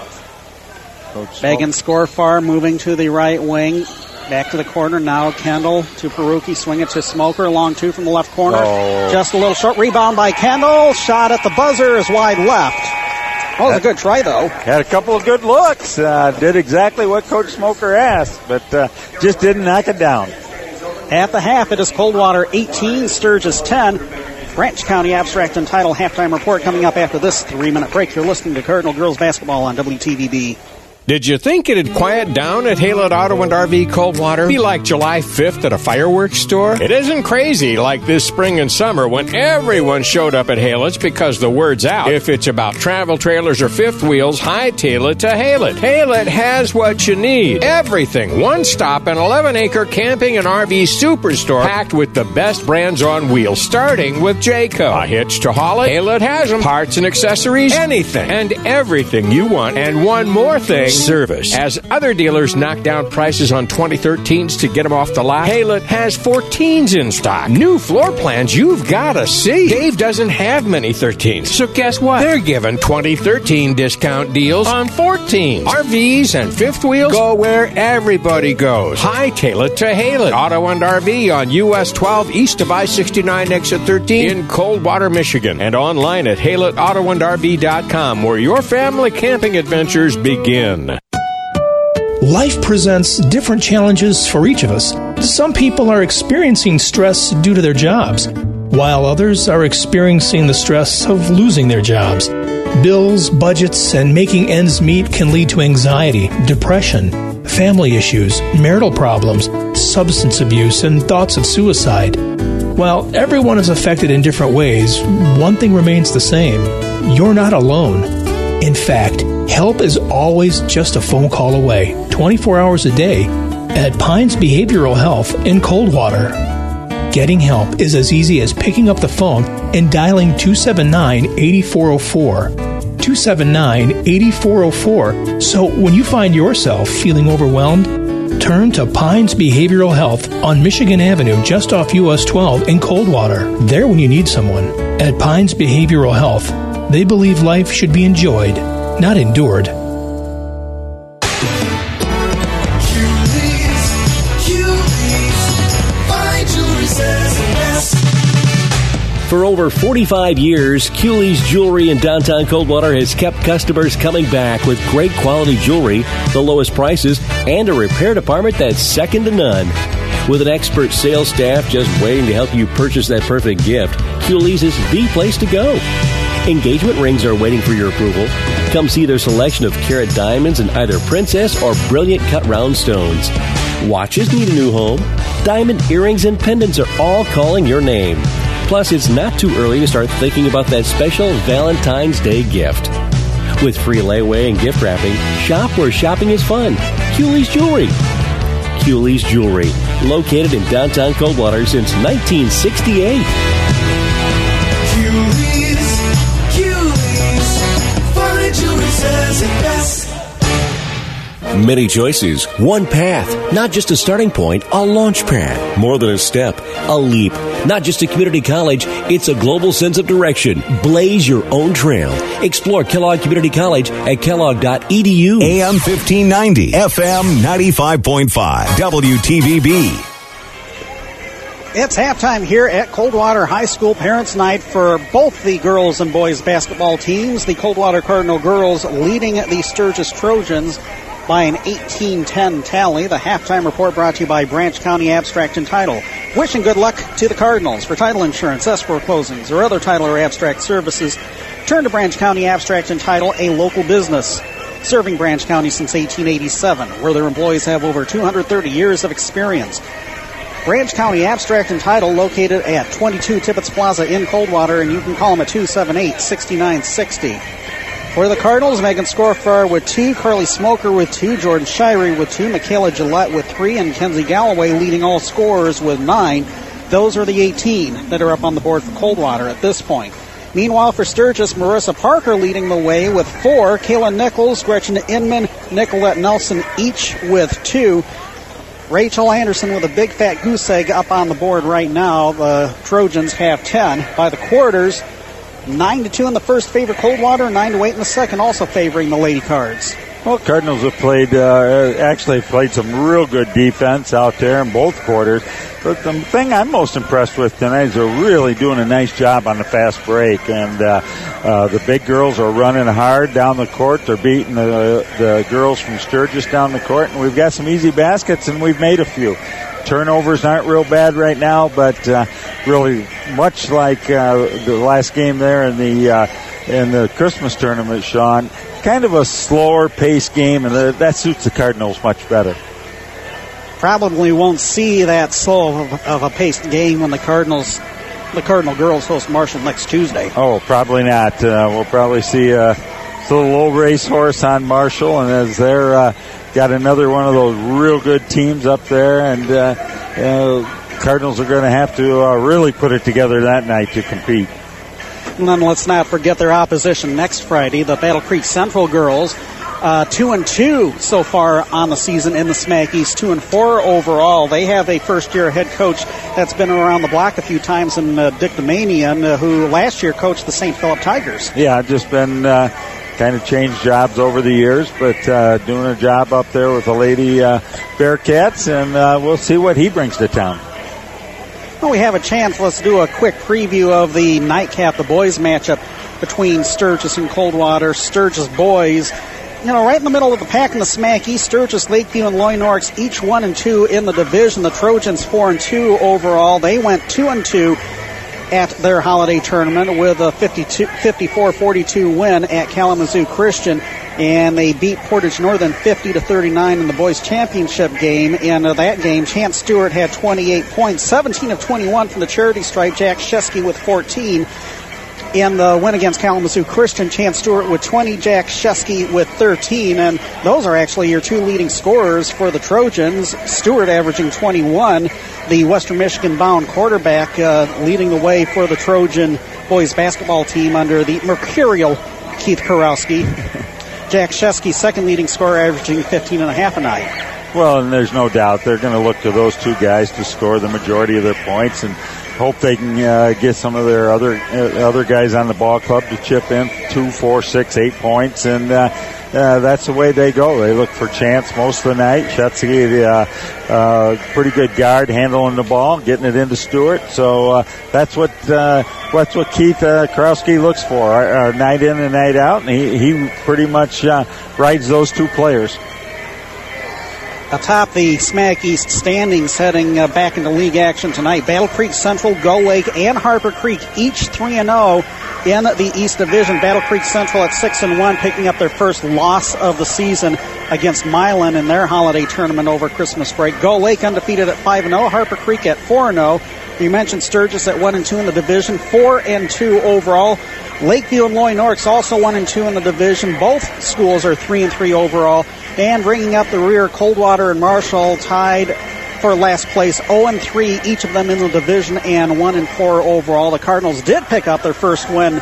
Megan Scorfar moving to the right wing. Back to the corner. Now Kendall to Peruki. Swing it to Smoker. Long 2 from the left corner. Just a little short. Rebound by Kendall. Shot at the buzzer is wide left. That was a good try, though. Had a couple of good looks. Did exactly what Coach Smoker asked, but just didn't knock it down. At the half, it is Coldwater 18, Sturgis 10. Branch County Abstract and Title halftime report coming up after this 3-minute break. You're listening to Cardinal Girls Basketball on WTVB. Did you think it'd quiet down at Haylett Auto and RV Coldwater? Be like July 5th at a fireworks store? It isn't crazy like this spring and summer when everyone showed up at Haylett's because the word's out. If it's about travel trailers or fifth wheels, hightail it to Haylett. Haylett has what you need. Everything. One stop and 11-acre camping and RV superstore packed with the best brands on wheels, starting with Jayco. A hitch to haul it? Haylett has them. Parts and accessories? Anything. And everything you want. And one more thing. Service. As other dealers knock down prices on 2013s to get them off the lot, Haylett has 14s in stock. New floor plans you've got to see. Dave doesn't have many 13s, so guess what? They're giving 2013 discount deals on 14s. RVs and fifth wheels go where everybody goes. Hightail it to Haylett Auto and RV on US 12 east of I-69 exit 13 in Coldwater, Michigan, and online at HaylettAutoandRV.com, where your family camping adventures begin. Life presents different challenges for each of us. Some people are experiencing stress due to their jobs, while others are experiencing the stress of losing their jobs. Bills, budgets, and making ends meet can lead to anxiety, depression, family issues, marital problems, substance abuse, and thoughts of suicide. While everyone is affected in different ways, one thing remains the same. You're not alone. In fact, help is always just a phone call away, 24 hours a day, at Pines Behavioral Health in Coldwater. Getting help is as easy as picking up the phone and dialing 279-8404. 279-8404. So when you find yourself feeling overwhelmed, turn to Pines Behavioral Health on Michigan Avenue just off US 12 in Coldwater. There when you need someone. At Pines Behavioral Health, they believe life should be enjoyed, not endured. For over 45 years, Cooley's Jewelry in downtown Coldwater has kept customers coming back with great quality jewelry, the lowest prices, and a repair department that's second to none. With an expert sales staff just waiting to help you purchase that perfect gift, Cooley's is the place to go. Engagement rings are waiting for your approval. Come see their selection of carat diamonds in either princess or brilliant cut round stones. Watches need a new home. Diamond earrings and pendants are all calling your name. Plus, it's not too early to start thinking about that special Valentine's Day gift. With free layaway and gift wrapping, shop where shopping is fun. Cooley's Jewelry. Cooley's Jewelry, located in downtown Coldwater since 1968. Cooley's, fine jewelry says it best. Many choices, one path, not just a starting point, a launch pad. More than a step, a leap. Not just a community college, it's a global sense of direction. Blaze your own trail. Explore Kellogg Community College at kellogg.edu. AM 1590, FM 95.5, WTVB. It's halftime here at Coldwater High School Parents' Night for both the girls and boys basketball teams. The Coldwater Cardinal girls leading the Sturgis Trojans by an 18-10 tally. The halftime report brought to you by Branch County Abstract and Title. Wishing good luck to the Cardinals. For title insurance, escrow closings, or other title or abstract services, turn to Branch County Abstract and Title, a local business serving Branch County since 1887, where their employees have over 230 years of experience. Branch County Abstract and Title, located at 22 Tibbetts Plaza in Coldwater, and you can call them at 278-6960. For the Cardinals, Megan Scorfar with 2, Carly Smoker with 2, Jordan Shirey with 2, Michaela Gillette with 3, and Kenzie Galloway leading all scorers with 9. Those are the 18 that are up on the board for Coldwater at this point. Meanwhile, for Sturgis, Marissa Parker leading the way with 4, Kayla Nichols, Gretchen Inman, Nicolette Nelson each with 2. Rachel Anderson with a big fat goose egg up on the board right now. The Trojans have 10 by the quarters. 9-2 in the first favor Coldwater, 9-8 in the second, also favoring the Lady Cards. Well, Cardinals have played some real good defense out there in both quarters. But the thing I'm most impressed with tonight is they're really doing a nice job on the fast break. And the big girls are running hard down the court. They're beating the girls from Sturgis down the court. And we've got some easy baskets, and we've made a few. Turnovers aren't real bad right now, but really much like the last game there in the Christmas tournament, Sean, kind of a slower paced game, and that suits the Cardinals much better. Probably won't see that slow of a paced game when the Cardinal girls host Marshall next Tuesday. Oh, probably not. We'll probably see a little old racehorse on Marshall, and as they're got another one of those real good teams up there, and Cardinals are going to have to really put it together that night to compete. And then let's not forget their opposition next Friday, the Battle Creek Central girls. 2-2 so far on the season in the Smack East, 2-4 overall. They have a first-year head coach that's been around the block a few times in Dick Domanian, who last year coached the St. Philip Tigers. Yeah, just been kind of changed jobs over the years, but doing a job up there with the Lady Bearcats, and we'll see what he brings to town. Well, we have a chance. Let's do a quick preview of the nightcap, the boys matchup between Sturgis and Coldwater. Sturgis boys, right in the middle of the pack in the Smack East. Sturgis, Lakeview, and Loy Norris each 1-2 in the division. The Trojans 4-2 overall. They went 2-2 at their holiday tournament with a 54-42 win at Kalamazoo Christian, and they beat Portage Northern 50-39 in the boys championship game. In that game, Chance Stewart had 28 points, 17 of 21 from the charity stripe. Jack Shesky with 14. In the win against Kalamazoo Christian, Chance Stewart with 20, Jack Shesky with 13, and those are actually your two leading scorers for the Trojans. Stewart averaging 21, the Western Michigan-bound quarterback leading the way for the Trojan boys basketball team under the mercurial Keith Kurowski. Jack Shesky, second leading scorer, averaging 15.5 a night. Well, and there's no doubt they're going to look to those two guys to score the majority of their points, and hope they can get some of their other guys on the ball club to chip in 2, 4, 6, 8 points, and that's the way they go. They look for Chance most of the night. Shetsky, pretty good guard, handling the ball, getting it into Stewart. So that's what Keith Kurowski looks for, night in and night out, and he pretty much rides those two players. Atop the Smack East standings, heading back into league action tonight, Battle Creek Central, Gull Lake, and Harper Creek, each 3-0 in the East Division. Battle Creek Central at 6-1, picking up their first loss of the season against Milan in their holiday tournament over Christmas break. Gull Lake undefeated at 5-0, Harper Creek at 4-0. You mentioned Sturgis at 1-2 in the division, 4-2 overall. Lakeview and Loy Norris also 1-2 in the division. Both schools are 3-3 overall. And bringing up the rear, Coldwater and Marshall tied for last place, 0-3, each of them in the division, and 1-4 overall. The Cardinals did pick up their first win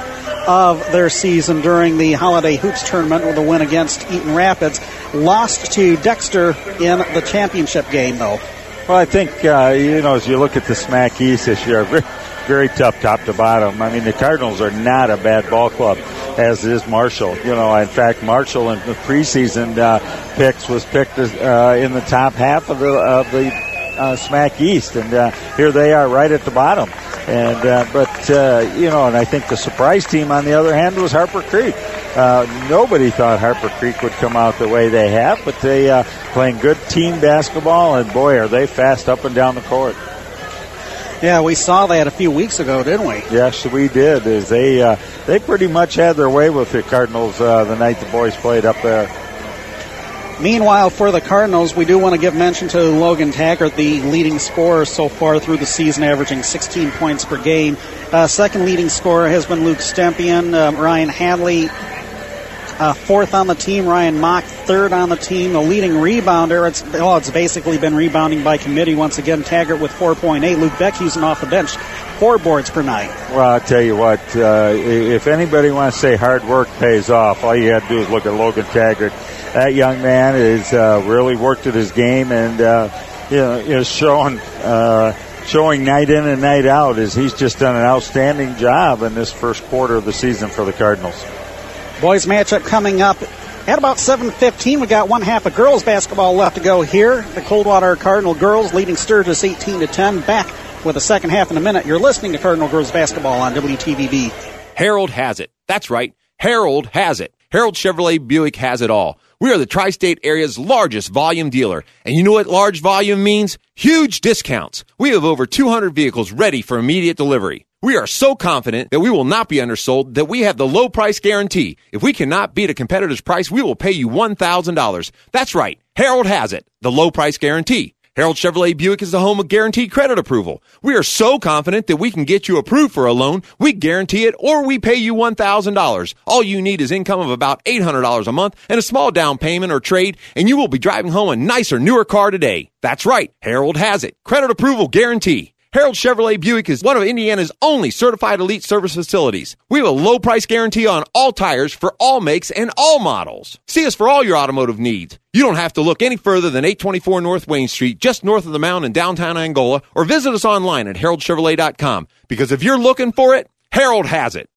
of their season during the Holiday Hoops Tournament with a win against Eaton Rapids. Lost to Dexter in the championship game, though. Well, I think, as you look at the SMAC East this year, very, very tough top to bottom. I mean, the Cardinals are not a bad ball club, as is Marshall. In fact, Marshall in the preseason picks was picked in the top half of the SMAC East, and here they are right at the bottom. And and I think the surprise team on the other hand was Harper Creek. Nobody thought Harper Creek would come out the way they have, but they playing good team basketball, and boy, are they fast up and down the court. Yeah, we saw that a few weeks ago, didn't we? Yes, we did. As they pretty much had their way with the Cardinals the night the boys played up there. Meanwhile, for the Cardinals, we do want to give mention to Logan Taggart, the leading scorer so far through the season, averaging 16 points per game. Second leading scorer has been Luke Stempian. Ryan Hadley, fourth on the team. Ryan Mock, third on the team. The leading rebounder, it's basically been rebounding by committee once again. Taggart with 4.8. Luke Beckhusen off the bench, 4 boards per night. Well, I'll tell you what, if anybody wants to say hard work pays off, all you have to do is look at Logan Taggart. That young man is really worked at his game, and is showing night in and night out as he's just done an outstanding job in this first quarter of the season for the Cardinals. Boys matchup coming up at about 7:15. We got one half of girls basketball left to go here. The Coldwater Cardinal girls leading Sturgis 18-10. Back with the second half in a minute. You're listening to Cardinal girls basketball on WTVB. Harold has it. That's right. Harold has it. Harold Chevrolet Buick has it all. We are the tri-state area's largest volume dealer. And you know what large volume means? Huge discounts. We have over 200 vehicles ready for immediate delivery. We are so confident that we will not be undersold that we have the low price guarantee. If we cannot beat a competitor's price, we will pay you $1,000. That's right. Harold has it. The low price guarantee. Harold Chevrolet Buick is the home of guaranteed credit approval. We are so confident that we can get you approved for a loan, we guarantee it, or we pay you $1,000. All you need is income of about $800 a month and a small down payment or trade, and you will be driving home a nicer, newer car today. That's right. Harold has it. Credit approval guarantee. Harold Chevrolet Buick is one of Indiana's only certified elite service facilities. We have a low price guarantee on all tires for all makes and all models. See us for all your automotive needs. You don't have to look any further than 824 North Wayne Street, just north of the mountain in downtown Angola, or visit us online at haroldchevrolet.com. Because if you're looking for it, Harold has it.